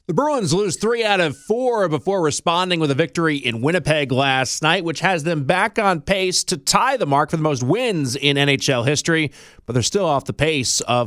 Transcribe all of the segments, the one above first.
The Bruins lose 3 out of 4 before responding with a victory in Winnipeg last night, which has them back on pace to tie the mark for the most wins in NHL history. But they're still off the pace of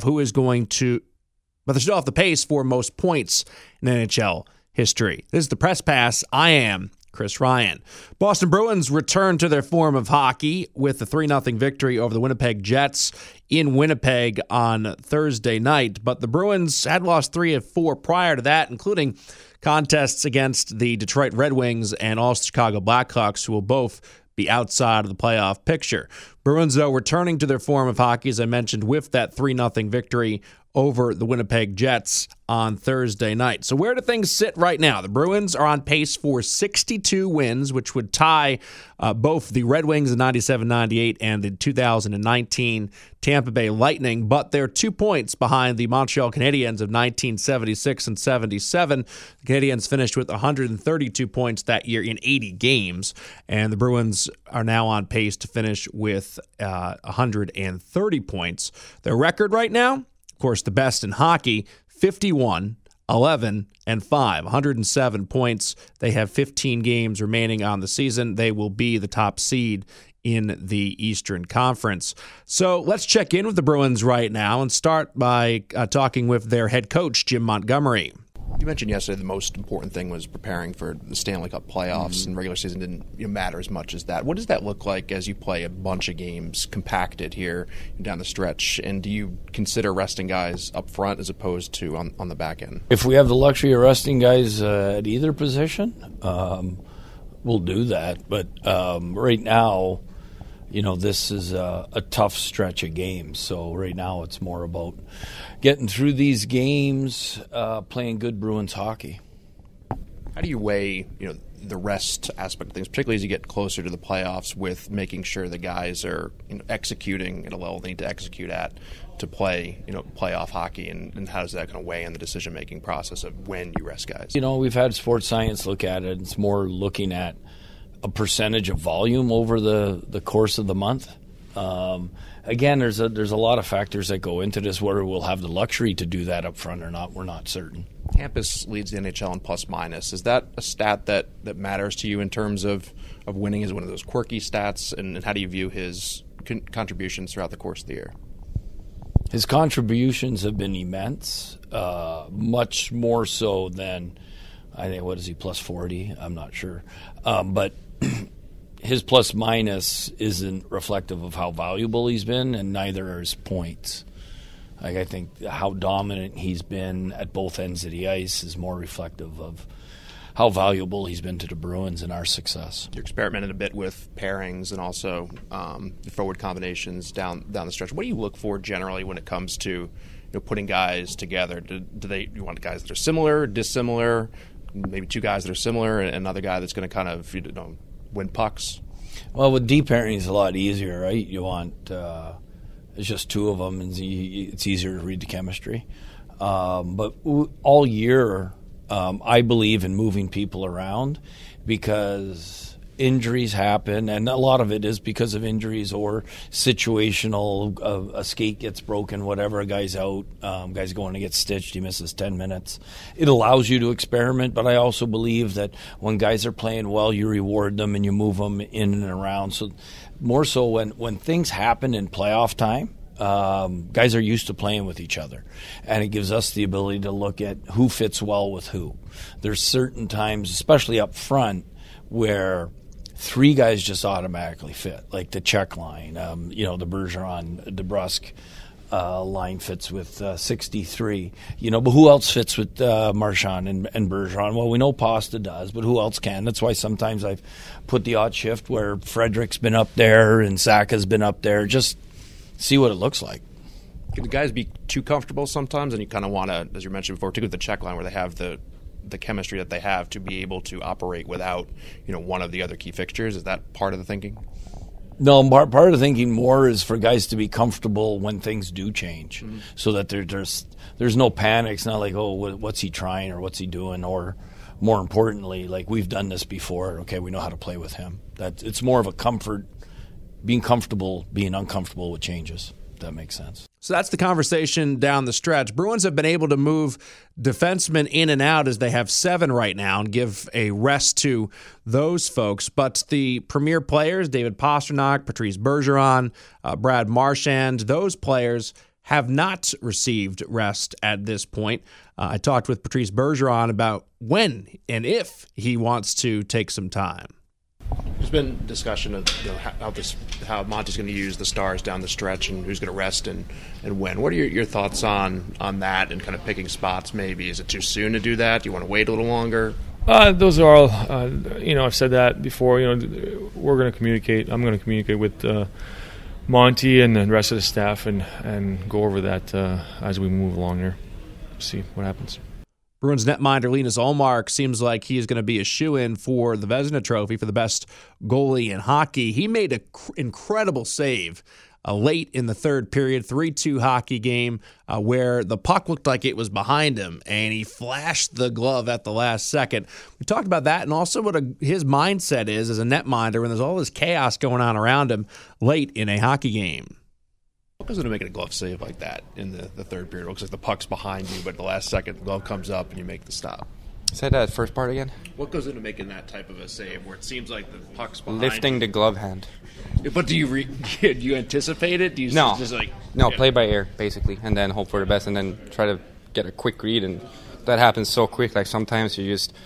But they're still off the pace for most points in NHL history. This is the Press Pass. I am Chris Ryan. Boston Bruins return to their form of hockey with a 3-0 victory over the Winnipeg Jets in Winnipeg on Thursday night. But the Bruins had lost 3 of 4 prior to that, including contests against the Detroit Red Wings and all Chicago Blackhawks, who will both be outside of the playoff picture. Bruins, though, returning to their form of hockey, as I mentioned, with that 3-0 victory over the Winnipeg Jets on Thursday night. So where do things sit right now? The Bruins are on pace for 62 wins, which would tie both the Red Wings in 97-98 and the 2019 Tampa Bay Lightning, but they're 2 points behind the Montreal Canadiens of 1976 and 77. The Canadiens finished with 132 points that year in 80 games, and the Bruins are now on pace to finish with 130 points. Their record right now, of course, the best in hockey, 51, 11, and 5, 107 points. They have 15 games remaining on the season. They will be the top seed in the Eastern Conference. So let's check in with the Bruins right now and start by talking with their head coach, Jim Montgomery. You mentioned yesterday the most important thing was preparing for the Stanley Cup playoffs, and regular season didn't matter as much as that. What does that look like as you play a bunch of games compacted here down the stretch? And do you consider resting guys up front as opposed to on the back end? If we have the luxury of resting guys at either position, we'll do that. But right now, this is a tough stretch of games. So right now it's more about getting through these games, playing good Bruins hockey. How do you weigh, the rest aspect of things, particularly as you get closer to the playoffs, with making sure the guys are executing at a level they need to execute at to play, playoff hockey, and how does that kind of weigh in the decision-making process of when you rest guys? We've had sports science look at it. It's more looking at a percentage of volume over the course of the month. Again, there's a lot of factors that go into this. Whether we'll have the luxury to do that up front or not, we're not certain. Campus leads the NHL in plus-minus. Is that a stat that matters to you in terms of winning? Is it one of those quirky stats? And how do you view his contributions throughout the course of the year? His contributions have been immense, much more so than, I think, what is he, plus 40? I'm not sure. But his plus-minus isn't reflective of how valuable he's been, and neither are his points. I think how dominant he's been at both ends of the ice is more reflective of how valuable he's been to the Bruins and our success. You're experimenting a bit with pairings and also forward combinations down the stretch. What do you look for generally when it comes to putting guys together? Do you want guys that are similar, dissimilar, maybe two guys that are similar, and another guy that's going to kind of win pucks? Well, with deep pairing, it's a lot easier, right? You want it's just two of them, and it's easier to read the chemistry. But all year, I believe in moving people around because injuries happen, and a lot of it is because of injuries or situational. A skate gets broken, whatever, a guy's out, guy's going to get stitched, he misses 10 minutes. It allows you to experiment, but I also believe that when guys are playing well, you reward them and you move them in and around. So more so when things happen in playoff time, guys are used to playing with each other, and it gives us the ability to look at who fits well with who. There's certain times, especially up front, where three guys just automatically fit, like the Czech line. The Bergeron-DeBrusk line fits with 63. But who else fits with Marchand and Bergeron? Well, we know Pasta does, but who else can? That's why sometimes I've put the odd shift where Frederick's been up there and Saka's been up there. Just see what it looks like. Can the guys be too comfortable sometimes, and you kind of want to, as you mentioned before, particularly with the Czech line, where they have the chemistry that they have to be able to operate without one of the other key fixtures? Is that part of the thinking? No, part of the thinking more is for guys to be comfortable when things do change, so that there's no panic. It's not like, oh, what's he trying or what's he doing, or more importantly, like, we've done this before. Okay, we know how to play with him. It's more of a comfort, being comfortable, being uncomfortable with changes. that makes sense. So that's the conversation down the stretch. Bruins have been able to move defensemen in and out as they have 7 right now and give a rest to those folks. But the premier players, David Pastrnak, Patrice Bergeron, Brad Marchand, those players have not received rest at this point. I talked with Patrice Bergeron about when and if he wants to take some time. There's been discussion of how Monty's going to use the Stars down the stretch and who's going to rest and when. What are your thoughts on that and kind of picking spots maybe? Is it too soon to do that? Do you want to wait a little longer? Those are all, I've said that before. We're going to communicate. I'm going to communicate with Monty and the rest of the staff and go over that as we move along here. See what happens. Bruins netminder Linus Ullmark seems like he is going to be a shoo-in for the Vezina Trophy for the best goalie in hockey. He made an incredible save late in the third period, 3-2 hockey game where the puck looked like it was behind him, and he flashed the glove at the last second. We talked about that and also what his mindset is as a netminder when there's all this chaos going on around him late in a hockey game. What goes into making a glove save like that in the third period? It looks like the puck's behind you, but at the last second, the glove comes up and you make the stop. Say that first part again. What goes into making that type of a save where it seems like the puck's behind Lifting you? the glove hand. But do you anticipate it? Do you No. just like No, play by ear, basically, and then hope for the best, and then try to get a quick read, and that happens so quick. Like, sometimes you just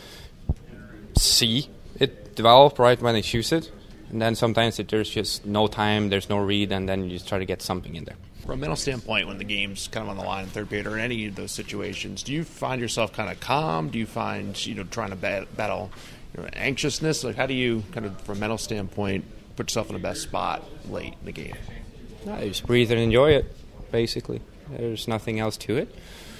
see it develop right when they choose it, and then sometimes there's just no time, there's no read, and then you just try to get something in there. From a mental standpoint, when the game's kind of on the line in third period or in any of those situations, do you find yourself kind of calm? Do you find, trying to battle anxiousness? Like, how do you kind of, from a mental standpoint, put yourself in the best spot late in the game? No, you just breathe and enjoy it, basically. There's nothing else to it.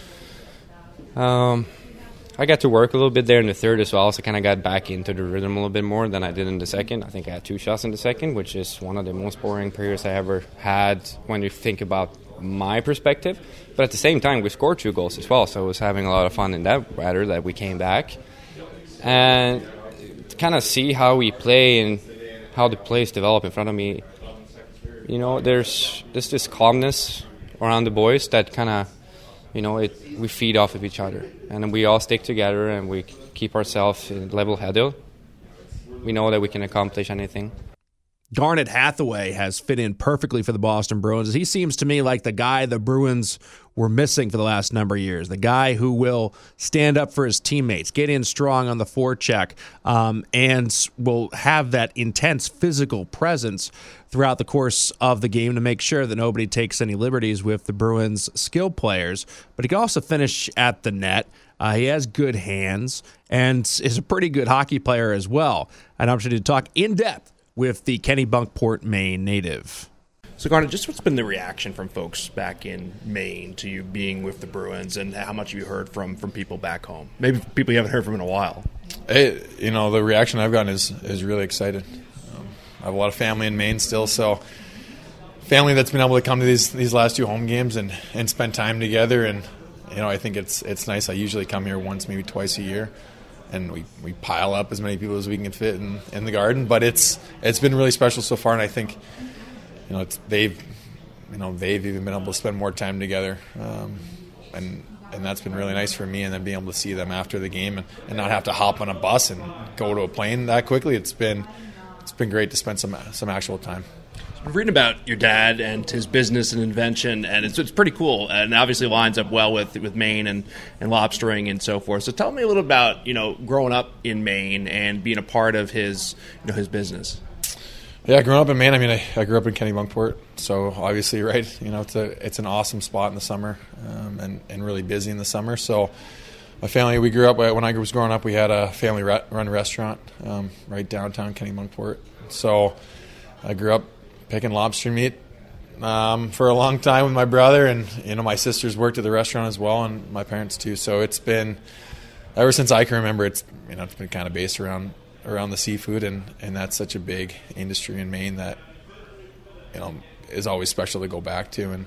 I got to work a little bit there in the third as well, so I kind of got back into the rhythm a little bit more than I did in the second. I think I had 2 shots in the second, which is one of the most boring periods I ever had when you think about my perspective. But at the same time, we scored 2 goals as well, so I was having a lot of fun in that matter that we came back. And to kind of see how we play and how the plays develop in front of me, there's this calmness around the boys that kind of, we feed off of each other, and we all stick together and we keep ourselves level-headed. We know that we can accomplish anything. Garnet Hathaway has fit in perfectly for the Boston Bruins. He seems to me like the guy the Bruins were missing for the last number of years, the guy who will stand up for his teammates, get in strong on the forecheck, and will have that intense physical presence throughout the course of the game to make sure that nobody takes any liberties with the Bruins' skill players. But he can also finish at the net. He has good hands and is a pretty good hockey player as well. An opportunity to talk in depth with the Kennebunkport, Maine native. So, Garnet, just what's been the reaction from folks back in Maine to you being with the Bruins, and how much have you heard from people back home? Maybe people you haven't heard from in a while. Hey, the reaction I've gotten is really excited. I have a lot of family in Maine still, so family that's been able to come to these last 2 home games and spend time together. And I think it's nice. I usually come here once, maybe twice a year, and we pile up as many people as we can fit in the garden. But it's been really special so far, and I think they've even been able to spend more time together, and that's been really nice for me. And then being able to see them after the game and not have to hop on a bus and go to a plane that quickly. It's been great to spend some actual time. I'm reading about your dad and his business and invention, and it's pretty cool, and obviously lines up well with Maine and lobstering and so forth. So tell me a little about growing up in Maine and being a part of his his business. Yeah, growing up in Maine, I grew up in Kennebunkport, so obviously, right, it's an awesome spot in the summer, and really busy in the summer. So my family, we grew up, when I was growing up, we had a family-run restaurant right downtown Kennebunkport. So I grew up picking lobster meat for a long time with my brother, and my sisters worked at the restaurant as well, and my parents too. So it's been, ever since I can remember, it's been kind of based around the seafood, and that's such a big industry in Maine that is always special to go back to.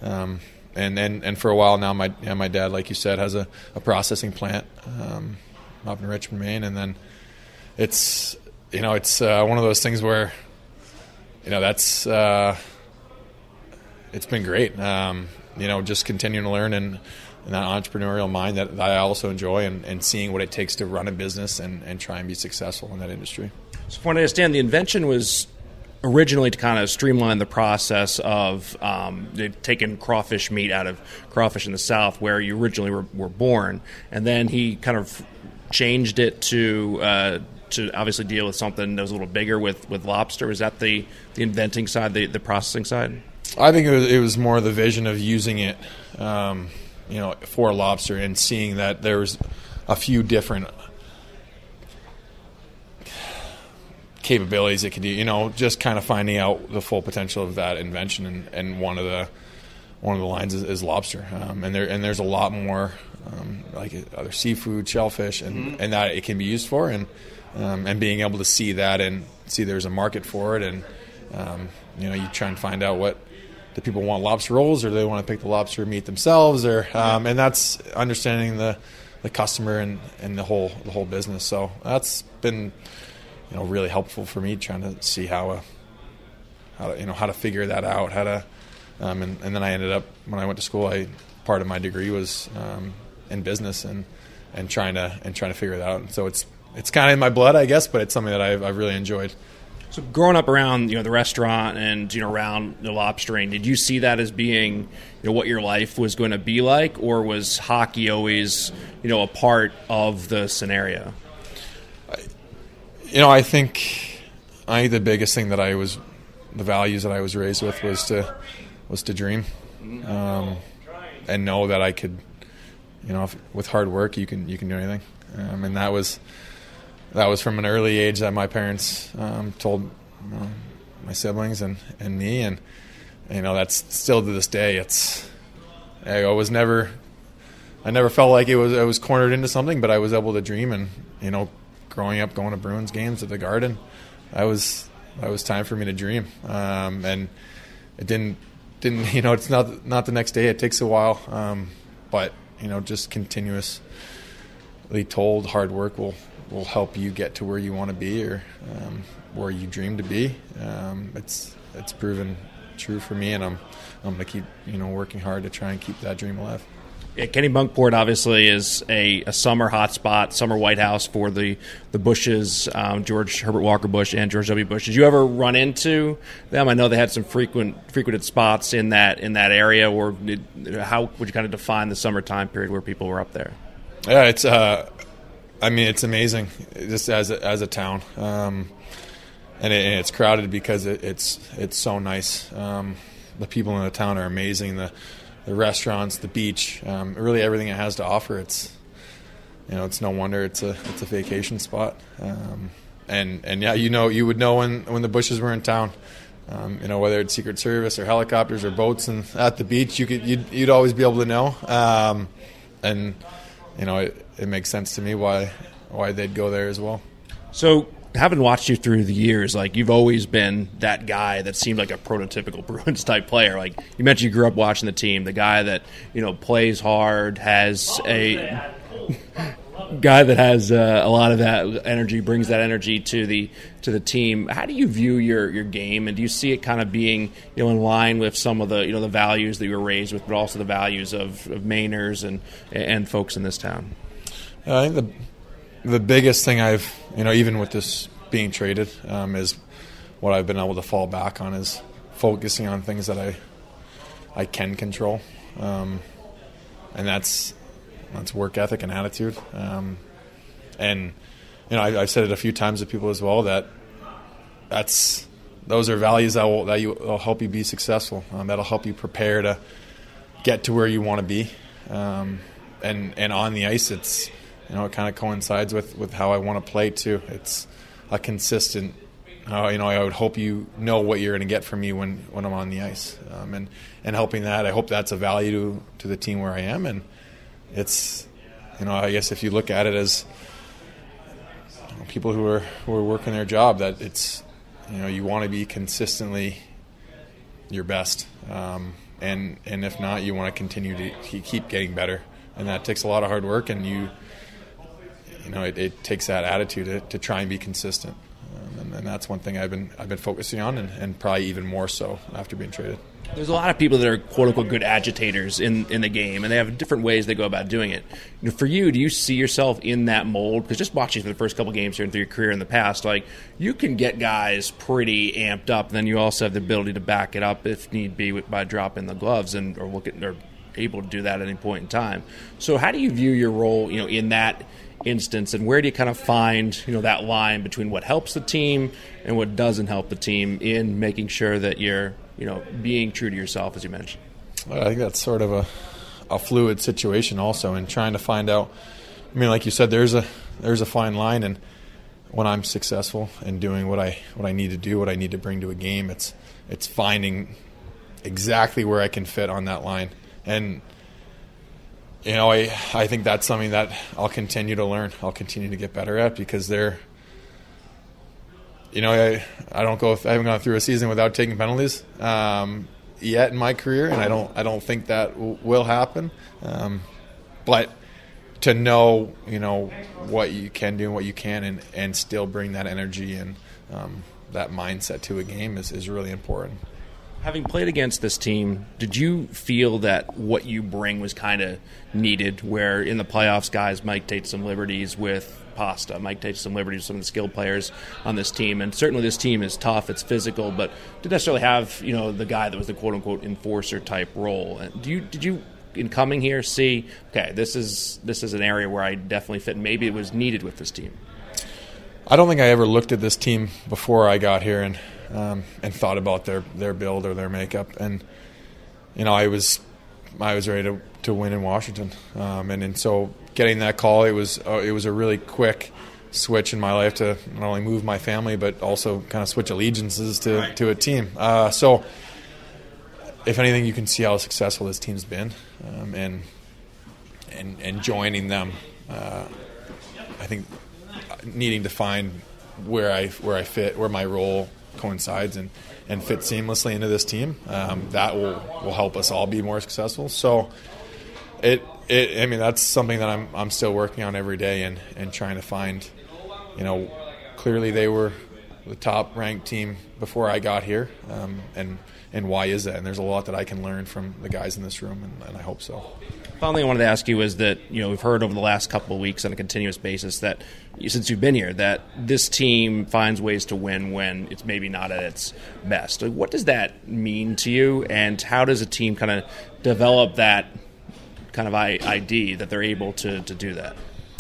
And for a while now, my dad, like you said, has a processing plant up in Richmond, Maine, and then it's one of those things where that's it's been great. Just continuing to learn and that entrepreneurial mind that I also enjoy, and seeing what it takes to run a business and try and be successful in that industry. So from what I understand, the invention was originally to kind of streamline the process of taking crawfish meat out of crawfish in the South, where you originally were born, and then he kind of changed it to obviously deal with something that was a little bigger with lobster. Is that the inventing side, the processing side? I think it was more the vision of using it, for lobster, and seeing that there was a few different capabilities it could do. Just kind of finding out the full potential of that invention, and one of the lines is lobster, and there's a lot more like other seafood, shellfish, and that it can be used for, and being able to see that and see there's a market for it, and you try and find out what do people want, lobster rolls, or do they want to pick the lobster meat themselves, or and that's understanding the customer and the whole business. So that's been really helpful for me, trying to see how to figure that out, and then I ended up, when I went to school, part of my degree was in business and trying to figure that out. And so it's kind of in my blood, I guess, but it's something that I've really enjoyed. So growing up around the restaurant and around the lobstering, did you see that as being what your life was going to be like, or was hockey always a part of the scenario? I think the biggest thing that the values that I was raised with was to dream, and know that I could, with hard work you can do anything, and that was from an early age that my parents told my siblings and me, and that's still to this day. I never felt like I was cornered into something, but I was able to dream, and growing up, going to Bruins games at the Garden, that was time for me to dream, and it didn't. It's not the next day. It takes a while, but just continuously told hard work will help you get to where you want to be, or where you dream to be. It's proven true for me, and I'm going to keep working hard to try and keep that dream alive. Yeah, Kennebunkport obviously is a summer hotspot, summer White House for the Bushes, George Herbert Walker Bush and George W. Bush. Did you ever run into them? I know they had some frequented spots in that area. Or how would you kind of define the summertime period where people were up there? Yeah, it's amazing just as a town, and it's crowded because it's so nice. The people in the town are amazing. The restaurants, the beach, really everything it has to offer. It's no wonder it's a vacation spot. And yeah, you would know when the Bushes were in town. Whether it's Secret Service or helicopters or boats and at the beach, you'd always be able to know. And it makes sense to me why they'd go there as well. So, having watched you through the years, like, you've always been that guy that seemed like a prototypical Bruins type player. Like you mentioned, you grew up watching the team, the guy that plays hard, has a guy that has a lot of that energy, brings that energy to the team. How do you view your game, and do you see it kind of being in line with some of the the values that you were raised with, but also the values of Mainers and folks in this town? I think the biggest thing I've, even with this being traded, is what I've been able to fall back on is focusing on things that I can control, and that's work ethic and attitude. And I've said it a few times to people as well those are values that will help you be successful. That'll help you prepare to get to where you want to be, and on the ice it kind of coincides with how I want to play too. It's a consistent. I would hope what you're going to get from me when I'm on the ice, and helping that. I hope that's a value to the team where I am, and it's I guess if you look at it as people who are working their job, that it's you want to be consistently your best, and if not, you want to continue to keep getting better, and that takes a lot of hard work, and it takes that attitude to try and be consistent, and that's one thing I've been focusing on, and probably even more so after being traded. There's a lot of people that are quote-unquote good agitators in the game, and they have different ways they go about doing it. For you, do you see yourself in that mold? Because just watching for the first couple games here and through your career in the past, like, you can get guys pretty amped up, and then you also have the ability to back it up if need be by dropping the gloves or able to do that at any point in time. So how do you view your role, in that instance, and where do you kind of find, that line between what helps the team and what doesn't help the team in making sure that you're being true to yourself, as you mentioned? I think that's sort of a fluid situation also, and trying to find out. I mean, like you said, there's a fine line, and when I'm successful and doing what I need to do, what I need to bring to a game, it's finding exactly where I can fit on that line. And I think that's something that I'll continue to learn. I'll continue to get better at, because I haven't gone through a season without taking penalties yet in my career, and I don't think that will happen. But to know what you can do and what you can, and still bring that energy and that mindset to a game is really important. Having played against this team, did you feel that what you bring was kind of needed, where in the playoffs guys might take some liberties with Pasta, might take some liberties with some of the skilled players on this team? And certainly this team is tough, it's physical, but didn't necessarily have the guy that was the quote-unquote enforcer type role. Did you in coming here see, okay, this is an area where I definitely fit, and maybe it was needed with this team? I don't think I ever looked at this team before I got here and thought about their build or their makeup, and I was ready to win in Washington, and so getting that call, it was a really quick switch in my life to not only move my family but also kind of switch allegiances to a team. So if anything, you can see how successful this team's been, and joining them. I think needing to find where I fit, where my role coincides and fit seamlessly into this team, that will help us all be more successful. So that's something that I'm still working on every day, and trying to find, clearly they were the top ranked team before I got here, and why is that? And there's a lot that I can learn from the guys in this room, and I hope so. Final thing I wanted to ask you is that, we've heard over the last couple of weeks on a continuous basis that, since you've been here, that this team finds ways to win when it's maybe not at its best. What does that mean to you, and how does a team kind of develop that kind of ID that they're able to do that?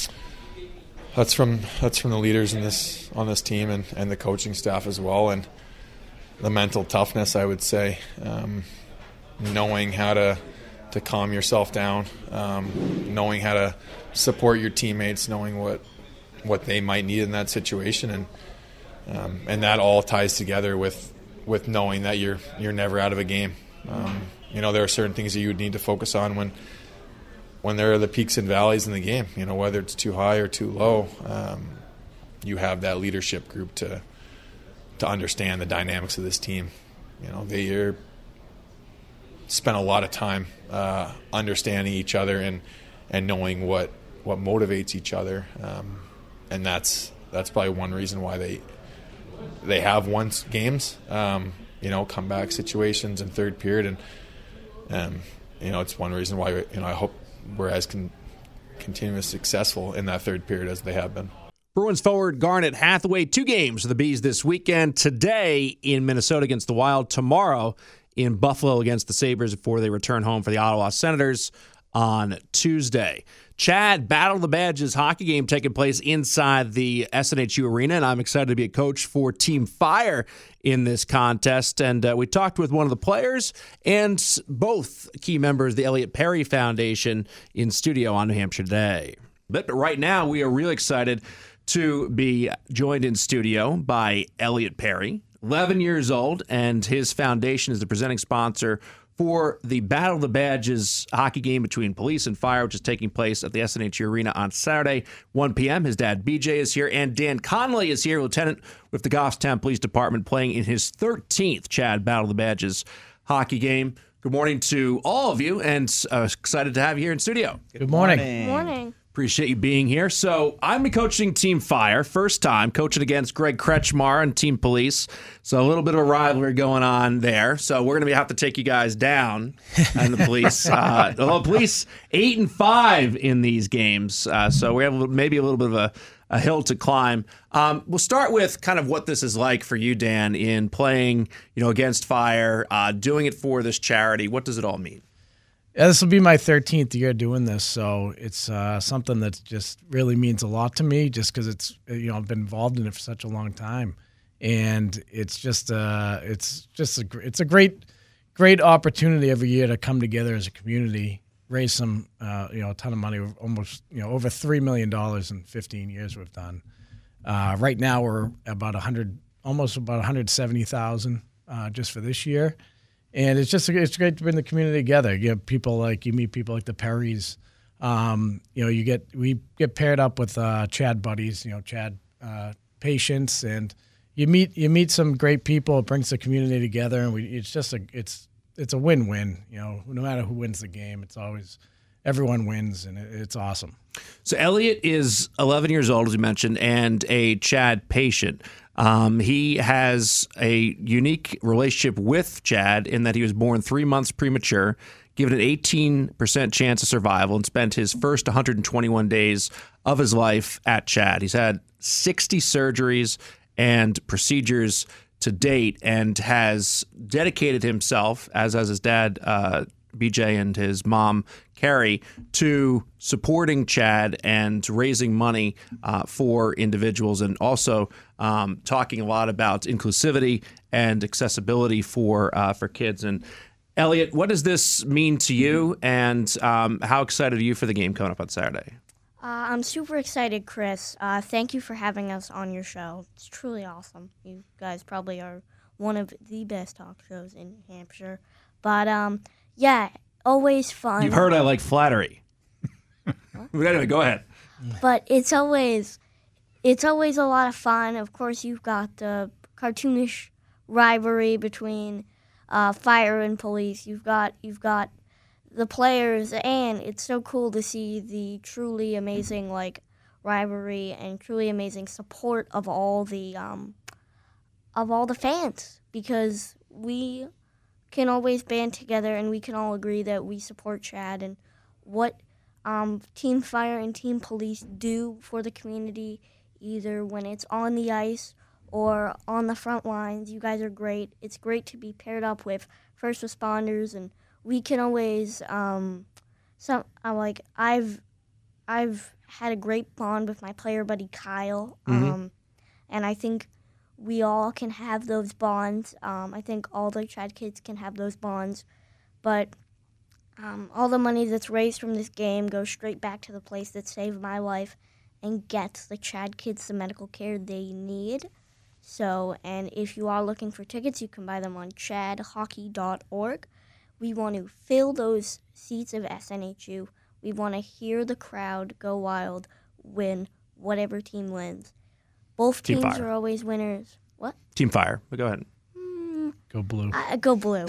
That's from the leaders on this team and the coaching staff as well, and the mental toughness, I would say, knowing how to calm yourself down, knowing how to support your teammates, knowing what they might need in that situation, and that all ties together with knowing that you're never out of a game. There are certain things that you would need to focus on when there are the peaks and valleys in the game. Whether it's too high or too low, you have that leadership group to understand the dynamics of this team. They spent a lot of time understanding each other and knowing what motivates each other, and that's probably one reason why they have won games, comeback situations in third period, and it's one reason why I hope we're as continuous successful in that third period as they have been. Bruins forward Garnet Hathaway, 2 games for the Bees this weekend. Today in Minnesota against the Wild. Tomorrow in Buffalo against the Sabres before they return home for the Ottawa Senators on Tuesday. Chad, Battle of the Badges hockey game taking place inside the SNHU Arena, and I'm excited to be a coach for Team Fire in this contest. And we talked with one of the players and both key members of the Elliott Perry Foundation in studio on New Hampshire Today. But right now, we are really excited to be joined in studio by Elliott Perry, 11 years old, and his foundation is the presenting sponsor for the Battle of the Badges hockey game between Police and Fire, which is taking place at the SNHU Arena on Saturday, 1 p.m. His dad, BJ, is here, and Dan Connolly is here, lieutenant with the Goffstown Police Department, playing in his 13th Chad Battle of the Badges hockey game. Good morning to all of you, and excited to have you here in studio. Good morning. Good morning. Appreciate you being here. So I'm coaching Team Fire, first time coaching against Greg Kretschmar and Team Police. So a little bit of a rivalry going on there. So we're going to have to take you guys down and the Police. Although Police 8-5 in these games, so we have maybe a little bit of a hill to climb. We'll start with kind of what this is like for you, Dan, in playing, against Fire, doing it for this charity. What does it all mean? Yeah, this will be my 13th year doing this, so it's something that just really means a lot to me. Just because it's I've been involved in it for such a long time, and it's a great opportunity every year to come together as a community, raise some a ton of money, almost over $3 million in 15 years we've done. Right now we're about almost about 170,000 just for this year. And it's great to bring the community together. You meet people like the Perrys. We get paired up with Chad buddies, Chad patients, and you meet some great people. It brings the community together, and it's a win-win. No matter who wins the game, it's always everyone wins, and it's awesome. So Elliot is 11 years old, as you mentioned, and a Chad patient. He has a unique relationship with Chad in that he was born 3 months premature, given an 18% chance of survival, and spent his first 121 days of his life at Chad. He's had 60 surgeries and procedures to date, and has dedicated himself, as his dad, BJ, and his mom, Carrie, to supporting Chad and raising money for individuals, and also talking a lot about inclusivity and accessibility for kids. And Elliot, what does this mean to you, and how excited are you for the game coming up on Saturday? I'm super excited, Chris. Thank you for having us on your show. It's truly awesome. You guys probably are one of the best talk shows in New Hampshire. But yeah, always fun. You've heard I like flattery. Anyway, go ahead. But it's always a lot of fun. Of course, you've got the cartoonish rivalry between Fire and Police. You've got the players, and it's so cool to see the truly amazing rivalry and truly amazing support of all the fans, because we can always band together and we can all agree that we support Chad, and what Team Fire and Team Police do for the community, either when it's on the ice or on the front lines. You guys are great. It's great to be paired up with first responders, and we can always I've had a great bond with my player buddy Kyle, and I think we all can have those bonds. I think all the Chad kids can have those bonds, but all the money that's raised from this game goes straight back to the place that saved my life and gets the Chad kids the medical care they need. So, and if you are looking for tickets, you can buy them on chadhockey.org. We want to fill those seats of SNHU. We want to hear the crowd go wild when whatever team wins. Both Team teams Fire. are always winners. What? Team Fire. But go ahead. Go blue. Go blue.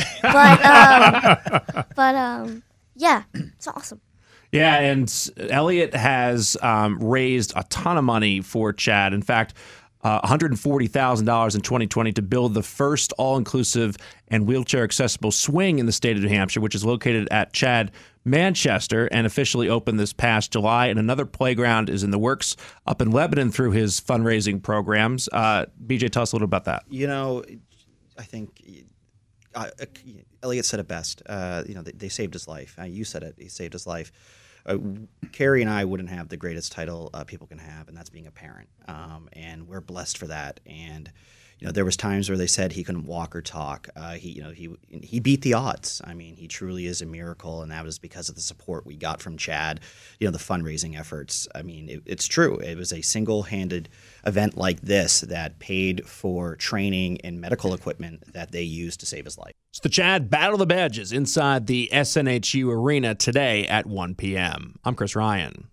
But yeah, it's awesome. Yeah, and Elliot has raised a ton of money for Chad. In fact, $140,000 in 2020 to build the first all-inclusive and wheelchair-accessible swing in the state of New Hampshire, which is located at Chad Manchester and officially opened this past July. And another playground is in the works up in Lebanon through his fundraising programs. BJ, tell us a little about that. I think Elliot said it best. They saved his life. You said it. He saved his life. Carrie and I wouldn't have the greatest title people can have, and that's being a parent. And we're blessed for that. And there was times where they said he couldn't walk or talk. He beat the odds. I mean, he truly is a miracle, and that was because of the support we got from Chad. The fundraising efforts. I mean, it's true. It was a single-handed event like this that paid for training and medical equipment that they used to save his life. It's the Chad Battle of the Badges inside the SNHU Arena today at 1 p.m. I'm Chris Ryan.